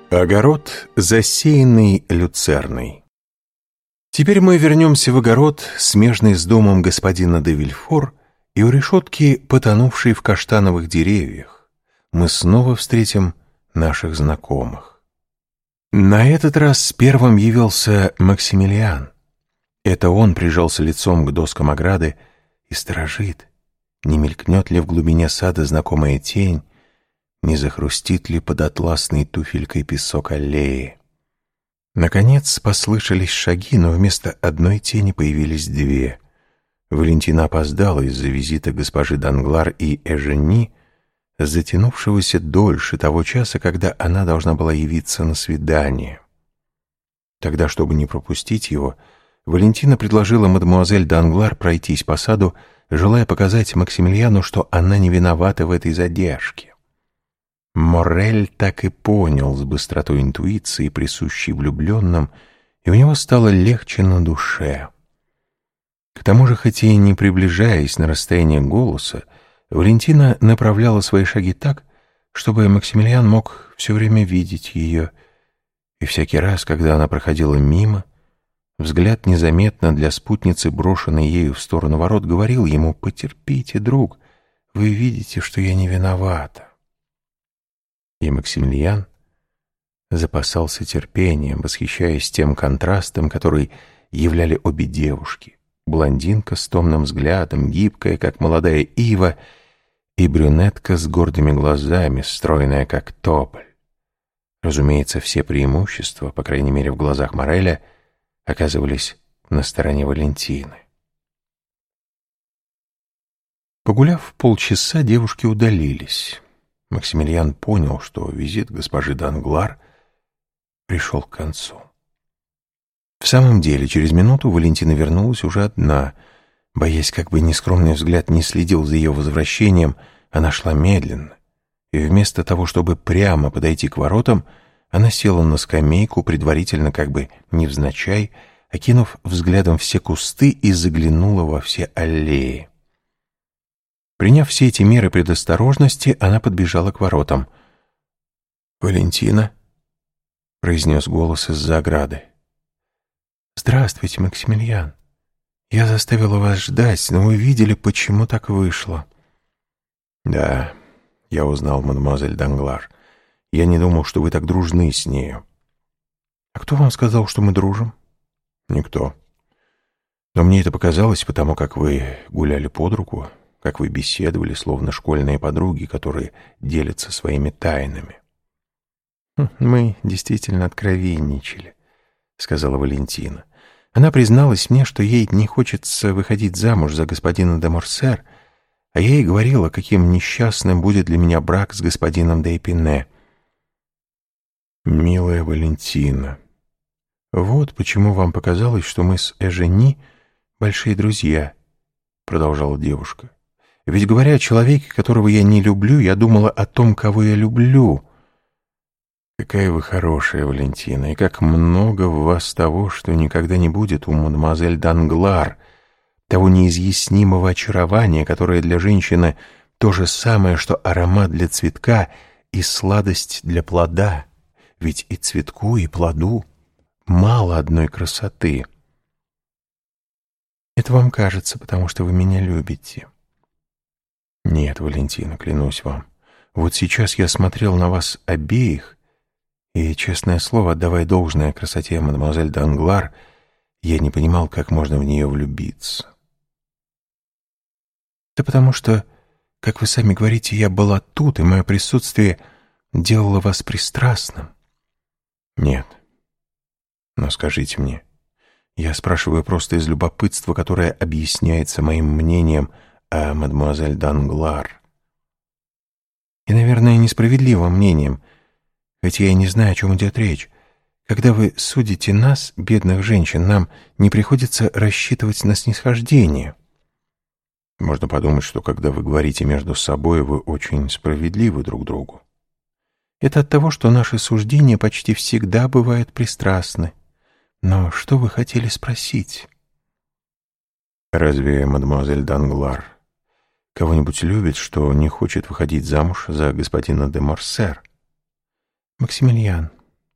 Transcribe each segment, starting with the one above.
Огород, засеянный люцерной. Теперь мы вернемся в огород, смежный с домом господина де Вильфор, и у решетки, потонувшей в каштановых деревьях, мы снова встретим наших знакомых. На этот раз первым явился Максимилиан. Это он прижался лицом к доскам ограды и сторожит, не мелькнет ли в глубине сада знакомая тень, не захрустит ли под атласной туфелькой песок аллеи. Наконец послышались шаги, но вместо одной тени появились две. Валентина опоздала из-за визита госпожи Данглар и Эжени, затянувшегося дольше того часа, когда она должна была явиться на свидание. Тогда, чтобы не пропустить его, Валентина предложила мадемуазель Данглар пройтись по саду, желая показать Максимилиану, что она не виновата в этой задержке. Моррель так и понял с быстротой интуиции, присущей влюбленным, и у него стало легче на душе. К тому же, хотя и не приближаясь на расстояние голоса, Валентина направляла свои шаги так, чтобы Максимилиан мог все время видеть ее, и всякий раз, когда она проходила мимо, взгляд, незаметно для спутницы, брошенный ею в сторону ворот, говорил ему: «Потерпите, друг, вы видите, что я не виновата». И Максимилиан запасался терпением, восхищаясь тем контрастом, который являли обе девушки. Блондинка с томным взглядом, гибкая, как молодая ива, и брюнетка с гордыми глазами, стройная, как тополь. Разумеется, все преимущества, по крайней мере в глазах Морреля, оказывались на стороне Валентины. Погуляв полчаса, девушки удалились. Максимилиан понял, что визит госпожи Данглар пришел к концу. В самом деле, через минуту Валентина вернулась уже одна. Боясь, как бы нескромный взгляд не следил за ее возвращением, она шла медленно, и вместо того, чтобы прямо подойти к воротам, она села на скамейку, предварительно, как бы невзначай, окинув взглядом все кусты, и заглянула во все аллеи. Приняв все эти меры предосторожности, она подбежала к воротам. «Валентина», — произнес голос из-за ограды. «Здравствуйте, Максимилиан. Я заставила вас ждать, но вы видели, почему так вышло». «Да, я узнал мадемуазель Данглар. Я не думал, что вы так дружны с нею». «А кто вам сказал, что мы дружим?» «Никто. Но мне это показалось, потому как вы гуляли под руку, как вы беседовали, словно школьные подруги, которые делятся своими тайнами». «Мы действительно откровенничали», — сказала Валентина. «Она призналась мне, что ей не хочется выходить замуж за господина де Морсер, а я ей говорила, каким несчастным будет для меня брак с господином де Эпине». «Милая Валентина, вот почему вам показалось, что мы с Эжени большие друзья», — продолжала девушка. «Ведь, говоря о человеке, которого я не люблю, я думала о том, кого я люблю». какая вы хорошая, Валентина, и как много в вас того, что никогда не будет у мадемуазель Данглар, того неизъяснимого очарования, которое для женщины то же самое, что аромат для цветка и сладость для плода. Ведь и цветку, и плоду мало одной красоты. Это вам кажется, потому что вы меня любите. Нет, Валентина, клянусь вам, вот сейчас я смотрел на вас обеих, и, честное слово, отдавая должное красоте мадемуазель Данглар, я не понимал, как можно в нее влюбиться. Да потому что, как вы сами говорите, я была тут, и мое присутствие делало вас пристрастным. Нет. Но скажите мне, я спрашиваю просто из любопытства, которое объясняется моим мнением о мадемуазель Данглар. И, наверное, несправедливым мнением, ведь я не знаю, о чем идет речь. Когда вы судите нас, бедных женщин, нам не приходится рассчитывать на снисхождение. Можно подумать, что когда вы говорите между собой, вы очень справедливы друг другу. Это от того, что наши суждения почти всегда бывают пристрастны. Но что вы хотели спросить? Разве мадемуазель Данглар кого-нибудь любит, что не хочет выходить замуж за господина де Морсер? Максимилиан,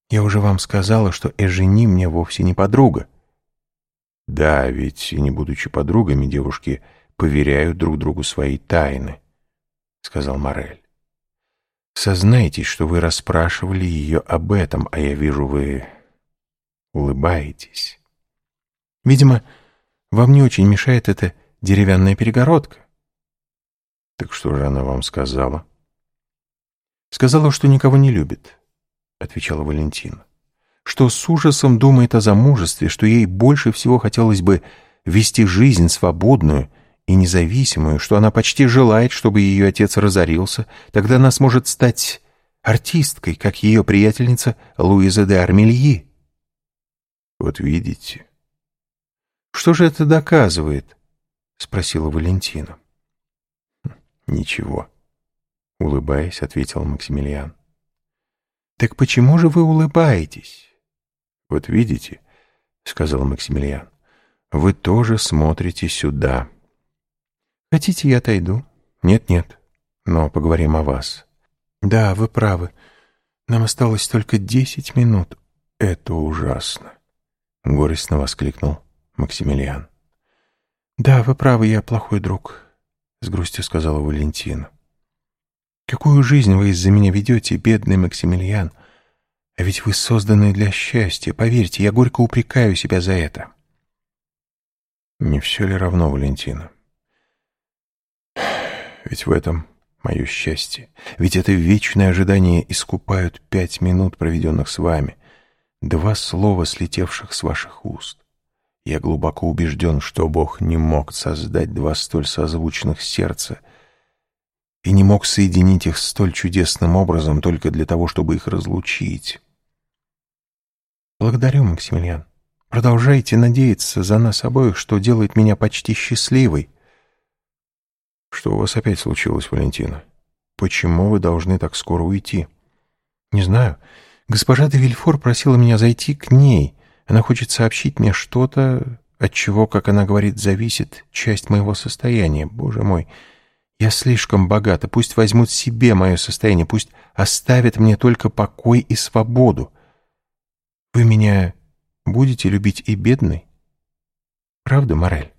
Я уже вам сказала, что Эжени мне вовсе не подруга. Да, ведь и не будучи подругами, девушки поверяют друг другу свои тайны, сказал Моррель. Сознайтесь, что вы расспрашивали ее об этом, а я вижу, вы улыбаетесь. Видимо, вам не очень мешает эта деревянная перегородка. Так что же она вам сказала? Сказала, что никого не любит, отвечала Валентина. Что с ужасом думает о замужестве, что ей больше всего хотелось бы вести жизнь свободную и независимую, что она почти желает, чтобы ее отец разорился, тогда она сможет стать артисткой, как ее приятельница Луиза де Армильи. Вот видите. Что же это доказывает? Спросила Валентина. Ничего, улыбаясь, ответил Максимилиан. Так почему же вы улыбаетесь? Вот видите, сказал Максимилиан, вы тоже смотрите сюда. Хотите, я отойду? Нет, но поговорим о вас. Да, вы правы. Нам осталось только 10 минут. Это ужасно, горестно воскликнул Максимилиан. Да, вы правы, я плохой друг, с грустью сказала Валентина. Какую жизнь вы из-за меня ведете, бедный Максимилиан? А ведь вы созданы для счастья. Поверьте, я горько упрекаю себя за это. Не все ли равно, Валентина? Ведь в этом мое счастье. Ведь это вечное ожидание искупают 5 минут, проведенных с вами, 2 слова, слетевших с ваших уст. Я глубоко убежден, что Бог не мог создать 2 столь созвучных сердца и не мог соединить их столь чудесным образом только для того, чтобы их разлучить. Благодарю, Максимилиан. Продолжайте надеяться за нас обоих, что делает меня почти счастливой. Что у вас опять случилось, Валентина? Почему вы должны так скоро уйти? Не знаю. Госпожа де Вильфор просила меня зайти к ней. Она хочет сообщить мне что-то, от чего, как она говорит, зависит часть моего состояния. Боже мой, я слишком богата. Пусть возьмут себе мое состояние, пусть оставят мне только покой и свободу. Вы меня будете любить и бедной? Правда, Моррель?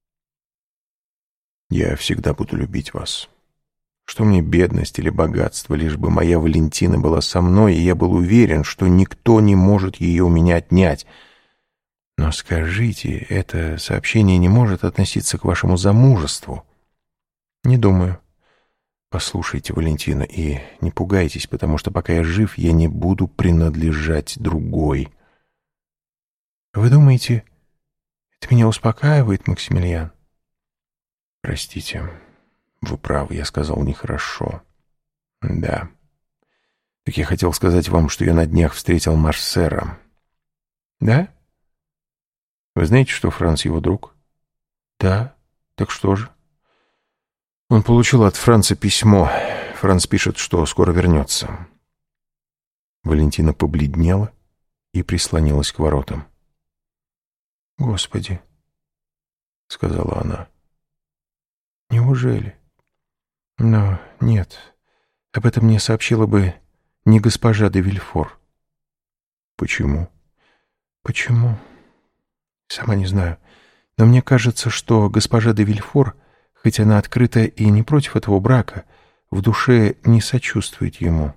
Я всегда буду любить вас. Что мне бедность или богатство, лишь бы моя Валентина была со мной, и я был уверен, что никто не может ее у меня отнять. Но скажите, это сообщение не может относиться к вашему замужеству? Не думаю. Послушайте, Валентина, и не пугайтесь, потому что пока я жив, я не буду принадлежать другой. Вы думаете, это меня успокаивает, Максимилиан? Простите, вы правы, я сказал нехорошо. Да. Так я хотел сказать вам, что я на днях встретил Марсера. Да? Вы знаете, что Франц его друг? Да. Так что же? Он получил от Франца письмо. Франц пишет, что скоро вернется. Валентина побледнела и прислонилась к воротам. «Господи», — сказала она, — «неужели? Но нет, об этом мне сообщила бы не госпожа де Вильфор». «Почему?» «Почему? Сама не знаю. Но мне кажется, что госпожа де Вильфор, хоть она открыта и не против этого брака, в душе не сочувствует ему».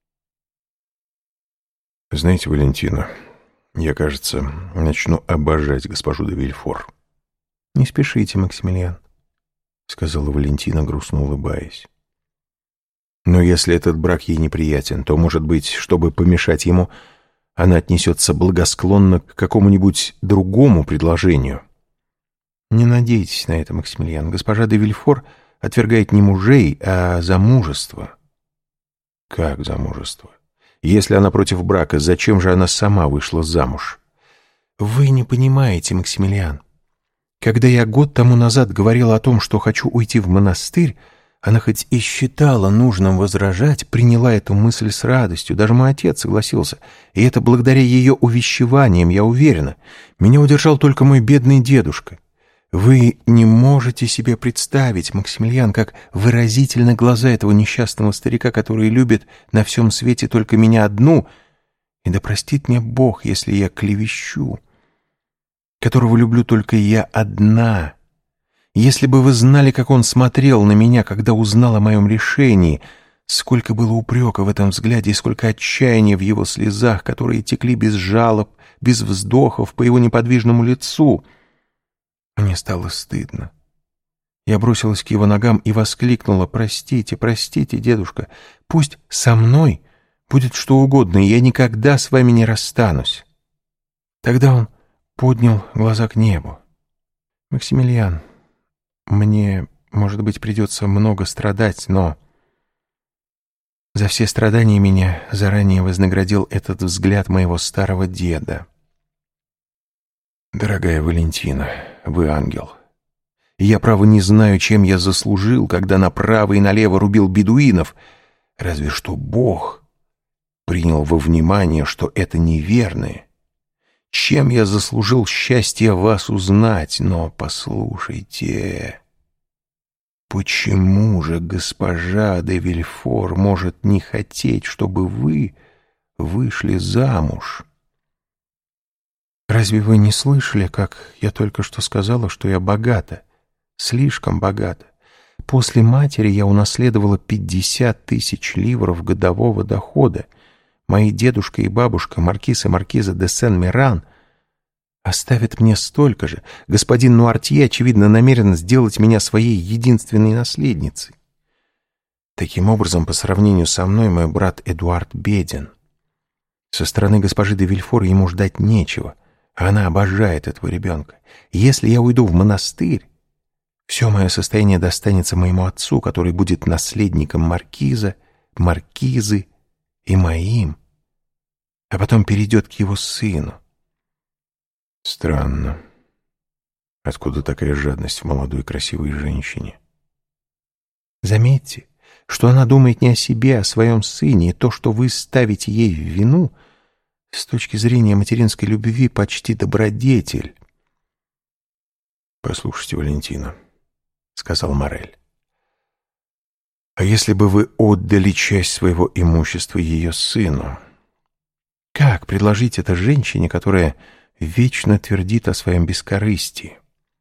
«Знаете, Валентина, я, кажется, начну обожать госпожу де Вильфор». «Не спешите, Максимилиан», — сказала Валентина, грустно улыбаясь. «Но если этот брак ей неприятен, то, может быть, чтобы помешать ему, она отнесется благосклонно к какому-нибудь другому предложению». «Не надейтесь на это, Максимилиан. Госпожа де Вильфор отвергает не мужей, а замужество». «Как замужество? Если она против брака, зачем же она сама вышла замуж?» «Вы не понимаете, Максимилиан. Когда я год тому назад говорила о том, что хочу уйти в монастырь, она хоть и считала нужным возражать, приняла эту мысль с радостью. Даже мой отец согласился. И это благодаря ее увещеваниям, я уверена. Меня удержал только мой бедный дедушка. Вы не можете себе представить, Максимилиан, как выразительны глаза этого несчастного старика, который любит на всем свете только меня одну И да простит мне Бог, если я клевещу, которого люблю только я одна. Если бы вы знали, как он смотрел на меня, когда узнал о моем решении, сколько было упрека в этом взгляде и сколько отчаяния в его слезах, которые текли без жалоб, без вздохов по его неподвижному лицу. Мне стало стыдно. Я бросилась к его ногам и воскликнула: «Простите, простите, дедушка, пусть со мной будет что угодно, и я никогда с вами не расстанусь». Тогда он поднял глаза к небу. «Максимилиан, мне, может быть, придется много страдать, но за все страдания меня заранее вознаградил этот взгляд моего старого деда». «Дорогая Валентина, вы ангел. И я, право, не знаю, чем я заслужил, когда направо и налево рубил бедуинов. Разве что Бог принял во внимание, что это неверное. Чем я заслужил счастье вас узнать? Но послушайте, почему же госпожа де Вильфор может не хотеть, чтобы вы вышли замуж? Разве вы не слышали, как я только что сказала, что я богата, слишком богата? После матери я унаследовала 50 000 ливров годового дохода. Мои дедушка и бабушка, маркиз и маркиза де Сен-Миран, оставят мне столько же. Господин Нуартье, очевидно, намерен сделать меня своей единственной наследницей. Таким образом, по сравнению со мной, мой брат Эдуард беден. Со стороны госпожи де Вильфор ему ждать нечего, а она обожает этого ребенка. Если я уйду в монастырь, все мое состояние достанется моему отцу, который будет наследником маркиза, маркизы и моим, а потом перейдет к его сыну». Странно. Откуда такая жадность в молодой красивой женщине? Заметьте, что она думает не о себе, а о своем сыне, и то, что вы ставите ей в вину, с точки зрения материнской любви, почти добродетель. «Послушайте, Валентина», — сказал Моррель, «а если бы вы отдали часть своего имущества ее сыну?» Как предложить это женщине, которая вечно твердит о своем бескорыстии?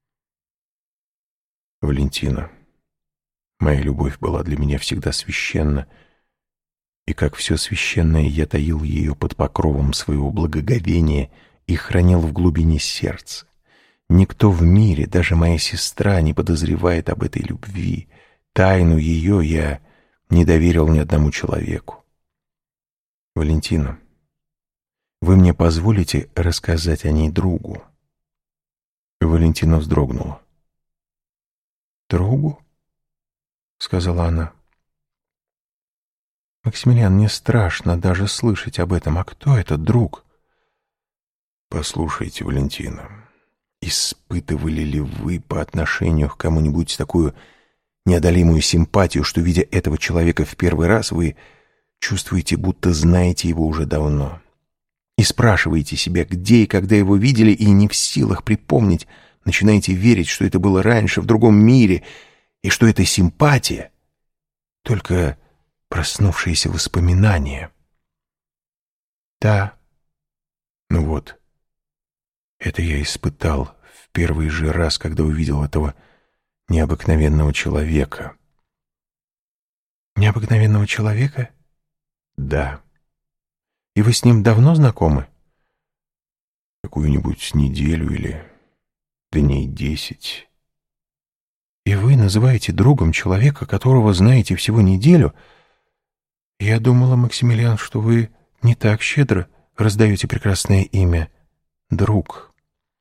«Валентина, моя любовь была для меня всегда священна, и как все священное я таил ее под покровом своего благоговения и хранил в глубине сердца. Никто в мире, даже моя сестра, не подозревает об этой любви. Тайну ее я не доверил ни одному человеку. Валентина, вы мне позволите рассказать о ней другу?» Валентина вздрогнула. «Другу?» — сказала она. «Максимилиан, мне страшно даже слышать об этом. А кто этот друг?» «Послушайте, Валентина, испытывали ли вы по отношению к кому-нибудь такую неодолимую симпатию, что, видя этого человека в первый раз, вы чувствуете, будто знаете его уже давно, и спрашиваете себя, где и когда его видели, и не в силах припомнить, начинаете верить, что это было раньше, в другом мире, и что это симпатия — только проснувшиеся воспоминания?» «Да». «Ну вот, это я испытал в первый же раз, когда увидел этого необыкновенного человека». «Необыкновенного человека?» «Да». «И вы с ним давно знакомы?» «Какую-нибудь неделю или дней 10». «И вы называете другом человека, которого знаете всего неделю? Я думала, Максимилиан, что вы не так щедро раздаете прекрасное имя «друг».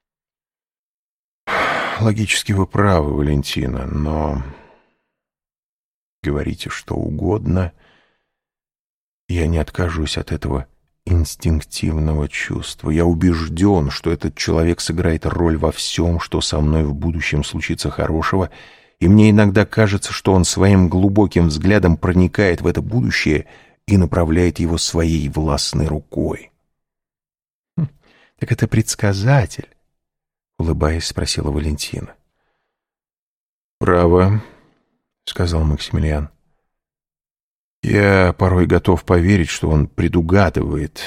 Логически вы правы, Валентина, но говорите что угодно, я не откажусь от этого инстинктивного чувства. Я убежден, что этот человек сыграет роль во всем, что со мной в будущем случится хорошего, и мне иногда кажется, что он своим глубоким взглядом проникает в это будущее и направляет его своей властной рукой. «Так это предсказатель?» — улыбаясь, спросила Валентина. «Право», — сказал Максимилиан. «Я порой готов поверить, что он предугадывает,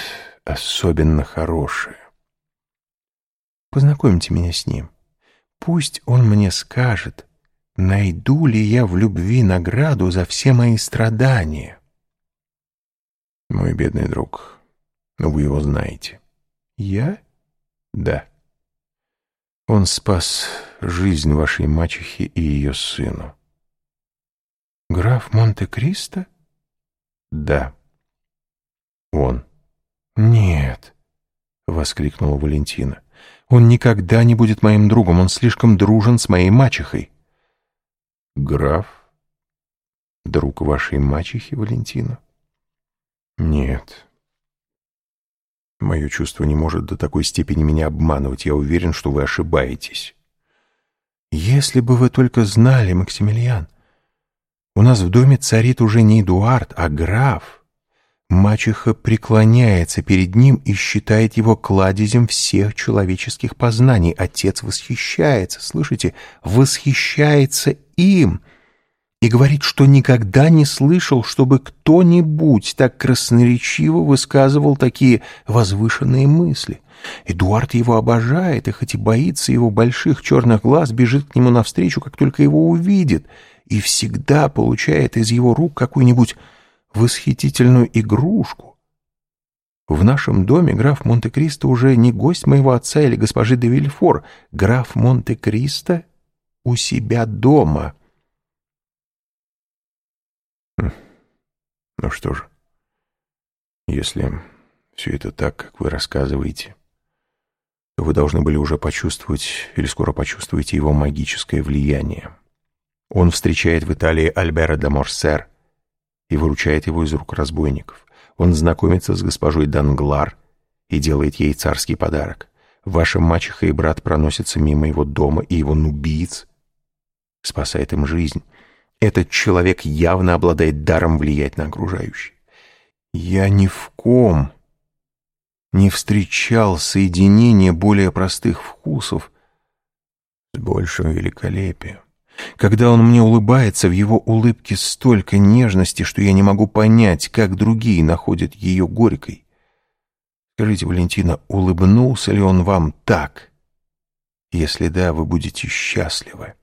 особенно хорошее. Познакомьте меня с ним. Пусть он мне скажет, найду ли я в любви награду за все мои страдания. Мой бедный друг, вы его знаете. Я? Да. Он спас жизнь вашей мачехе и ее сыну. Граф Монте-Кристо? Да. Он. Нет, воскликнула Валентина. Он никогда не будет моим другом, он слишком дружен с моей мачехой. Граф? Друг вашей мачехи, Валентина? Нет. Мое чувство не может до такой степени меня обманывать. Я уверен, что вы ошибаетесь. Если бы вы только знали, Максимилиан, у нас в доме царит уже не Эдуард, а граф. Мачеха преклоняется перед ним и считает его кладезем всех человеческих познаний. Отец восхищается, слышите, восхищается им и говорит, что никогда не слышал, чтобы кто-нибудь так красноречиво высказывал такие возвышенные мысли. Эдуард его обожает, и хоть и боится его больших черных глаз, бежит к нему навстречу, как только его увидит, и всегда получает из его рук какую-нибудь восхитительную игрушку. В нашем доме граф Монте-Кристо уже не гость моего отца или госпожи де Вильфор. Граф Монте-Кристо у себя дома. Ну что же, если все это так, как вы рассказываете, то вы должны были уже почувствовать, или скоро почувствуете его магическое влияние. Он встречает в Италии Альбера де Морсер и выручает его из рук разбойников. Он знакомится с госпожой Данглар и делает ей царский подарок. Ваша мачеха и брат проносятся мимо его дома, и его нубиец спасает им жизнь. Этот человек явно обладает даром влиять на окружающих. Я ни в ком не встречал соединения более простых вкусов с большим великолепием. Когда он мне улыбается, в его улыбке столько нежности, что я не могу понять, как другие находят ее горькой. Скажите, Валентина, улыбнулся ли он вам так? Если да, вы будете счастливы.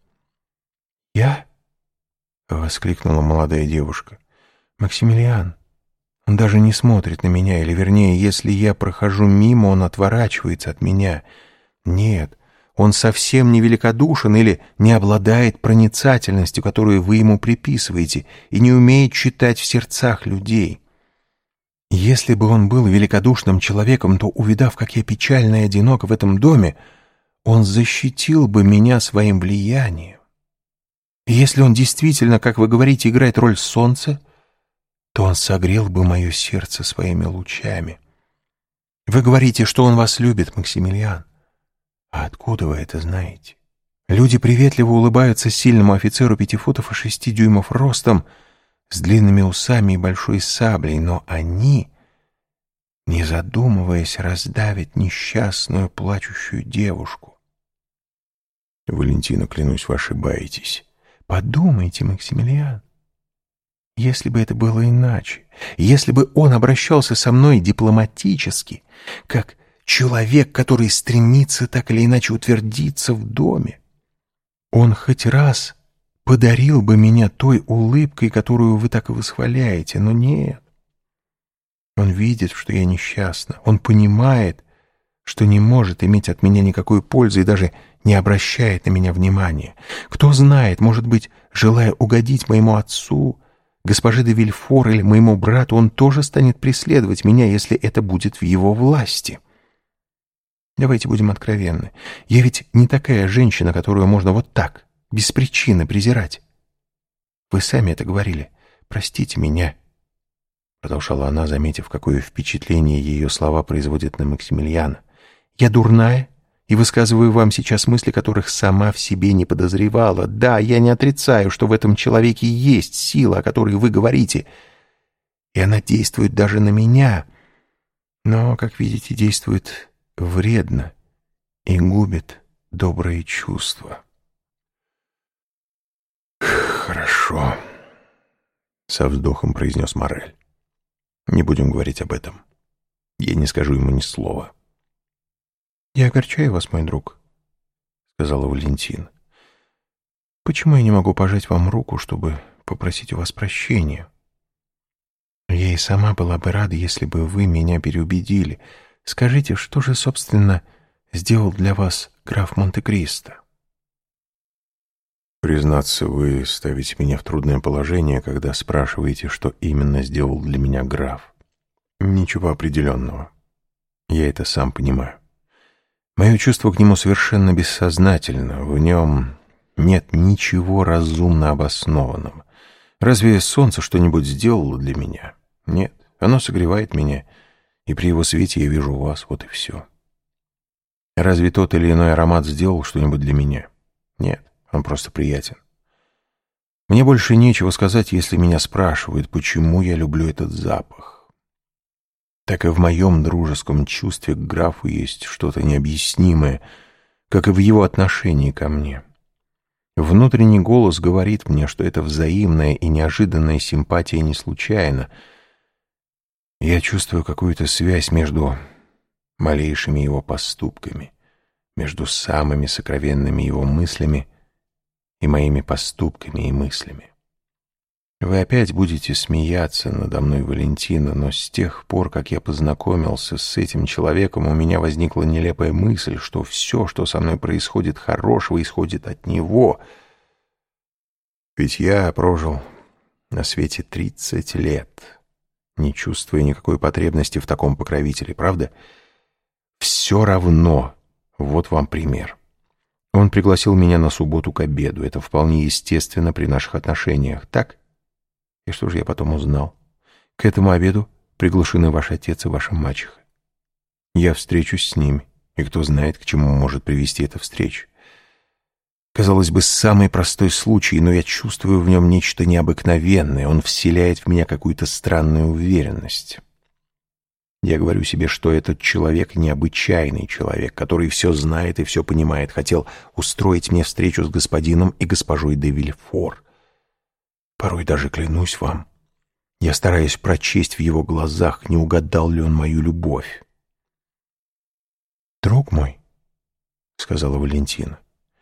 Я? — воскликнула молодая девушка. Максимилиан, он даже не смотрит на меня, или, вернее, если я прохожу мимо, он отворачивается от меня. Нет, он совсем не великодушен или не обладает проницательностью, которую вы ему приписываете, и не умеет читать в сердцах людей. Если бы он был великодушным человеком, то, увидав, как я печально и одинок в этом доме, он защитил бы меня своим влиянием. И если он действительно, как вы говорите, играет роль солнца, то он согрел бы мое сердце своими лучами. Вы говорите, что он вас любит, Максимилиан. А откуда вы это знаете? Люди приветливо улыбаются сильному офицеру 5 футов и 6 дюймов ростом, с длинными усами и большой саблей, но они, не задумываясь, раздавят несчастную плачущую девушку. Валентина, клянусь, вы ошибаетесь. Подумайте, Максимилиан, если бы это было иначе, если бы он обращался со мной дипломатически, как человек, который стремится так или иначе утвердиться в доме, он хоть раз подарил бы меня той улыбкой, которую вы так и восхваляете, но нет. Он видит, что я несчастна, он понимает, что не может иметь от меня никакой пользы и даже не обращает на меня внимания. Кто знает, может быть, желая угодить моему отцу, госпоже де Вильфор или моему брату, он тоже станет преследовать меня, если это будет в его власти. Давайте будем откровенны. Я ведь не такая женщина, которую можно вот так, без причины презирать. Вы сами это говорили. Простите меня, — продолжала она, заметив, какое впечатление ее слова производят на Максимилиана. Я дурная и высказываю вам сейчас мысли, которых сама в себе не подозревала. Да, я не отрицаю, что в этом человеке есть сила, о которой вы говорите, и она действует даже на меня, но, как видите, действует вредно и губит добрые чувства. «Хорошо», — со вздохом произнес Моррель. «Не будем говорить об этом. я не скажу ему ни слова. «Я огорчаю вас, мой друг», — сказала Валентина. «Почему я не могу пожать вам руку, чтобы попросить у вас прощения? Я и сама была бы рада, если бы вы меня переубедили. Скажите, что же, собственно, сделал для вас граф Монте-Кристо?» «Признаться, вы ставите меня в трудное положение, когда спрашиваете, что именно сделал для меня граф. Ничего определенного. Я это сам понимаю. Мое чувство к нему совершенно бессознательно. В нем нет ничего разумно обоснованного. Разве солнце что-нибудь сделало для меня? Нет, оно согревает меня, и при его свете я вижу вас, вот и все. Разве тот или иной аромат сделал что-нибудь для меня? Нет, он просто приятен. Мне больше нечего сказать, если меня спрашивают, почему я люблю этот запах. Так и в моем дружеском чувстве к графу есть что-то необъяснимое, как и в его отношении ко мне. Внутренний голос говорит мне, что эта взаимная и неожиданная симпатия не случайна. Я чувствую какую-то связь между малейшими его поступками, между самыми сокровенными его мыслями и моими поступками и мыслями. Вы опять будете смеяться надо мной, Валентина, но с тех пор, как я познакомился с этим человеком, у меня возникла нелепая мысль, что все, что со мной происходит хорошего, исходит от него. Ведь я прожил на свете 30 лет, не чувствуя никакой потребности в таком покровителе, правда? Все равно, вот вам пример. Он пригласил меня на субботу к обеду. Это вполне естественно при наших отношениях, так? И что же я потом узнал? К этому обеду приглашены ваш отец и ваша мачеха. Я встречусь с ними, и кто знает, к чему может привести эта встреча. Казалось бы, самый простой случай, но я чувствую в нем нечто необыкновенное. Он вселяет в меня какую-то странную уверенность. Я говорю себе, что этот человек необычайный человек, который все знает и все понимает, хотел устроить мне встречу с господином и госпожой де Вильфор. Порой даже клянусь вам, я стараюсь прочесть в его глазах, не угадал ли он мою любовь. «Друг мой», — сказала Валентина,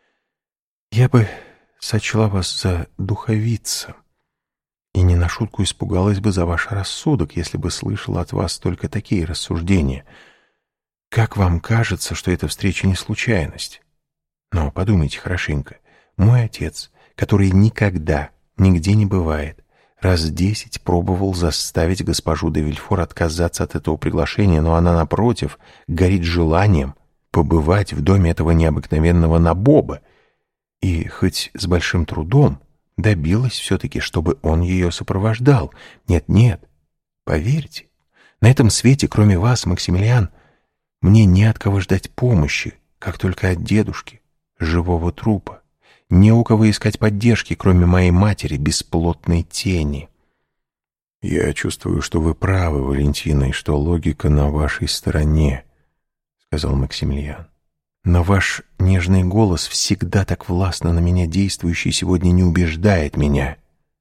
— «я бы сочла вас за духовица и не на шутку испугалась бы за ваш рассудок, если бы слышала от вас только такие рассуждения. Как вам кажется, что эта встреча не случайность? Но подумайте хорошенько. Мой отец, который никогда нигде не бывает, раз 10 пробовал заставить госпожу де Вильфор отказаться от этого приглашения, но она, напротив, горит желанием побывать в доме этого необыкновенного набоба, и хоть с большим трудом добилась все-таки, чтобы он ее сопровождал. Нет, поверьте, на этом свете, кроме вас, Максимилиан, мне не от кого ждать помощи, как только от дедушки, живого трупа. Не у кого искать поддержки, кроме моей матери, бесплотной тени. Я чувствую, что вы правы, Валентина, и что логика на вашей стороне, — сказал Максимилиан. Но ваш нежный голос, всегда так властно на меня действующий, сегодня не убеждает меня.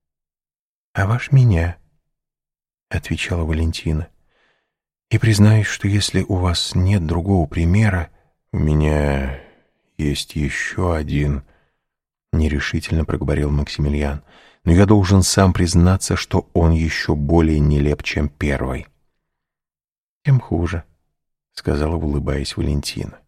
— А ваш меня, — отвечала Валентина. — И признаюсь, что если у вас нет другого примера... — У меня есть еще один... — нерешительно проговорил Максимилиан. «Но я должен сам признаться, что он еще более нелеп, чем первый». «Тем хуже», — сказала, улыбаясь Валентина.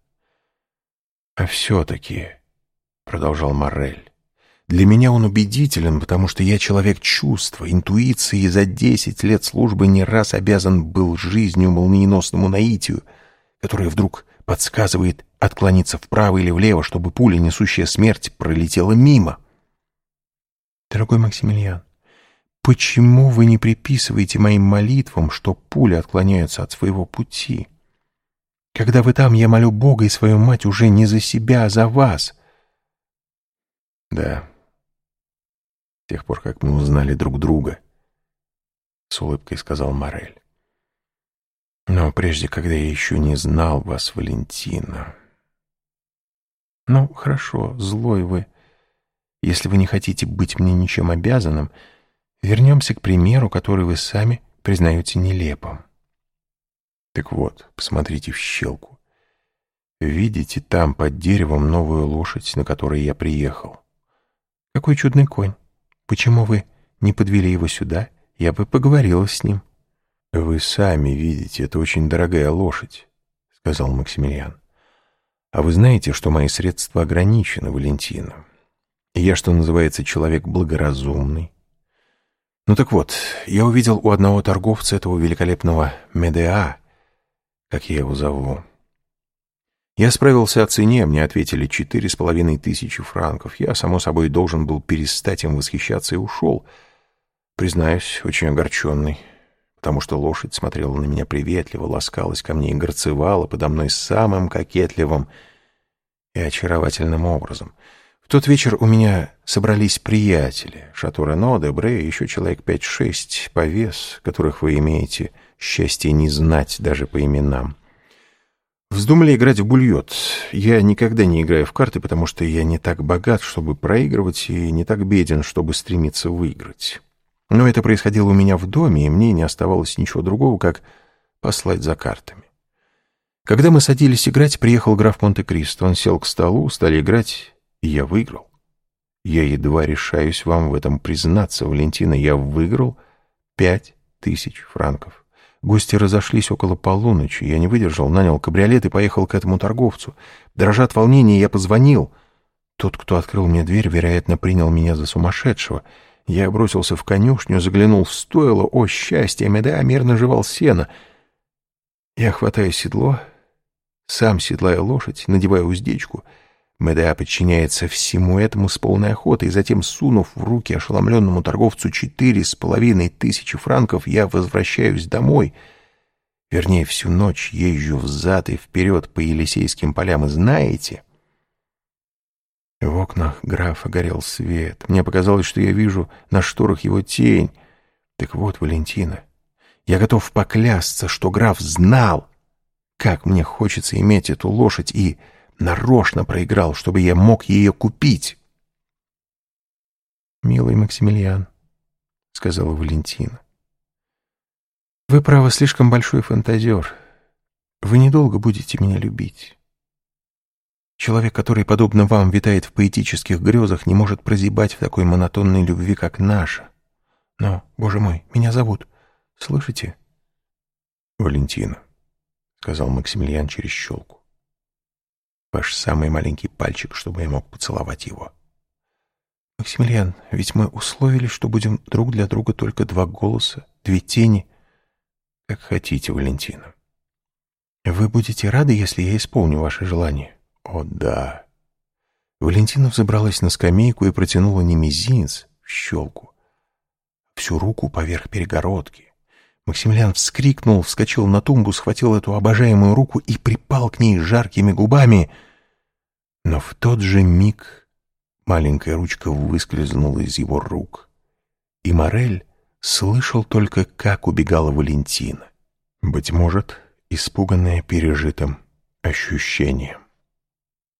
«А все-таки», — продолжал Моррель, — «для меня он убедителен, потому что я человек чувства, интуиции, и за 10 лет службы не раз обязан был жизнью молниеносному наитию, которое вдруг подсказывает отклониться вправо или влево, чтобы пуля, несущая смерть, пролетела мимо». «Дорогой Максимилиан, почему вы не приписываете моим молитвам, что пули отклоняются от своего пути? Когда вы там, я молю Бога и свою мать уже не за себя, а за вас». «Да, с тех пор, как мы узнали друг друга», — с улыбкой сказал Моррель. «Но прежде, когда я еще не знал вас, Валентина...» «Ну, хорошо, злой вы. Если вы не хотите быть мне ничем обязанным, вернемся к примеру, который вы сами признаете нелепым. Так вот, посмотрите в щелку. Видите там под деревом новую лошадь, на которой я приехал? Какой чудный конь! Почему вы не подвели его сюда? Я бы поговорила с ним. Вы сами видите, это очень дорогая лошадь, сказал Максимилиан. А вы знаете, что мои средства ограничены, Валентина. И я, что называется, человек благоразумный. Ну так вот, я увидел у одного торговца этого великолепного Медеа, как я его зову. Я справился о цене, мне ответили 4500 франков. Я, само собой, должен был перестать им восхищаться и ушел. Признаюсь, очень огорченный, потому что лошадь смотрела на меня приветливо, ласкалась ко мне и горцевала подо мной самым кокетливым и очаровательным образом. В тот вечер у меня собрались приятели, Шато Рено, Дебре и еще человек 5-6 повес, которых вы имеете счастье не знать даже по именам. Вздумали играть в бульот. Я никогда не играю в карты, потому что я не так богат, чтобы проигрывать, и не так беден, чтобы стремиться выиграть. Но это происходило у меня в доме, и мне не оставалось ничего другого, как послать за картами. Когда мы садились играть, приехал граф Монте-Кристо. Он сел к столу, стали играть, и я выиграл. Я едва решаюсь вам в этом признаться, Валентина. Я выиграл 5000 франков. Гости разошлись около полуночи. Я не выдержал, нанял кабриолет и поехал к этому торговцу. Дрожа от волнения, я позвонил. Тот, кто открыл мне дверь, вероятно, принял меня за сумасшедшего. Я бросился в конюшню, заглянул в стойло. О, счастье! Медеа мирно жевал сено. Я хватаю седло, сам седлаю лошадь, надеваю уздечку. Медеа подчиняется всему этому с полной охотой, и затем, сунув в руки ошеломленному торговцу 4500 франков, я возвращаюсь домой. Вернее, всю ночь езжу взад и вперед по Елисейским полям, и знаете... В окнах графа горел свет. Мне показалось, что я вижу на шторах его тень. Так вот, Валентина, я готов поклясться, что граф знал, как мне хочется иметь эту лошадь, и нарочно проиграл, чтобы я мог ее купить. «Милый Максимилиан», — сказала Валентина, — «вы, право, слишком большой фантазер. Вы недолго будете меня любить. Человек, который, подобно вам, витает в поэтических грезах, не может прозябать в такой монотонной любви, как наша. Но, боже мой, меня зовут. Слышите?» «Валентина», — сказал Максимилиан через щелку. «Ваш самый маленький пальчик, чтобы я мог поцеловать его». «Максимилиан, ведь мы условились, что будем друг для друга только два голоса, две тени». «Как хотите, Валентина». «Вы будете рады, если я исполню ваше желание?» «О, да». Валентина взобралась на скамейку и протянула не мизинец в щелку, а всю руку поверх перегородки. Максимилиан вскрикнул, вскочил на тумбу, схватил эту обожаемую руку и припал к ней жаркими губами. Но в тот же миг маленькая ручка выскользнула из его рук, и Моррель слышал только, как убегала Валентина, быть может, испуганная пережитым ощущением.